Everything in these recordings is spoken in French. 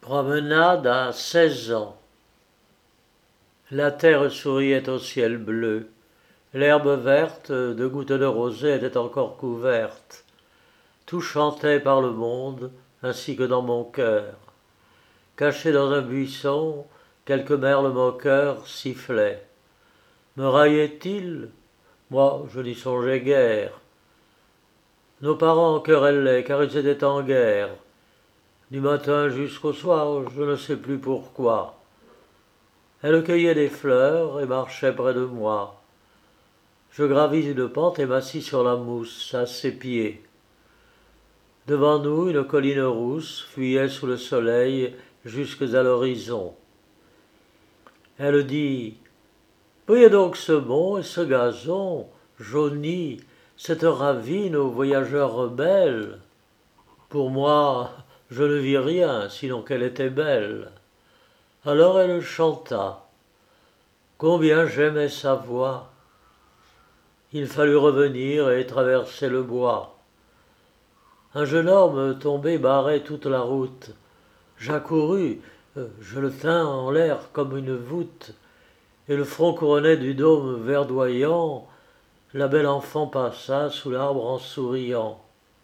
Promenade à 16 ans. La terre souriait au ciel bleu. L'herbe verte de gouttes de rosée était encore couverte. Tout chantait par le monde, ainsi que dans mon cœur. Caché dans un buisson, quelques merles moqueurs sifflaient. Me raillait-il? Moi, je n'y songeais guère. Nos parents querellaient, car ils étaient en guerre. Du matin jusqu'au soir, je ne sais plus pourquoi. Elle cueillait des fleurs et marchait près de moi. Je gravis une pente et m'assis sur la mousse, à ses pieds. Devant nous, une colline rousse fuyait sous le soleil jusques à l'horizon. Elle dit: voyez donc ce mont et ce gazon, jauni, cette ravine aux voyageurs rebelles. Pour moi, je ne vis rien, sinon qu'elle était belle. Alors elle chanta. Combien j'aimais sa voix. Il fallut revenir et traverser le bois. Un jeune homme tombé barrait toute la route. J'accourus, je le tins en l'air comme une voûte, et le front couronné du dôme verdoyant, la belle enfant passa sous l'arbre en souriant.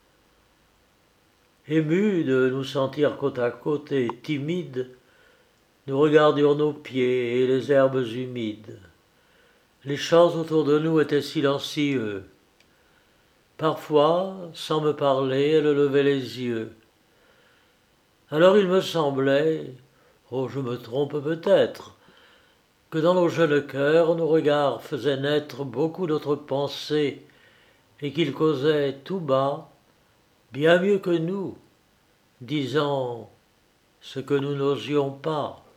Émus de nous sentir côte à côte et timides, nous regardions nos pieds et les herbes humides. Les champs autour de nous étaient silencieux. Parfois, sans me parler, elle levait les yeux. Alors il me semblait, oh je me trompe peut-être, que dans nos jeunes cœurs nos regards faisaient naître beaucoup d'autres pensées et qu'ils causaient tout bas, bien mieux que nous, disant ce que nous n'osions pas.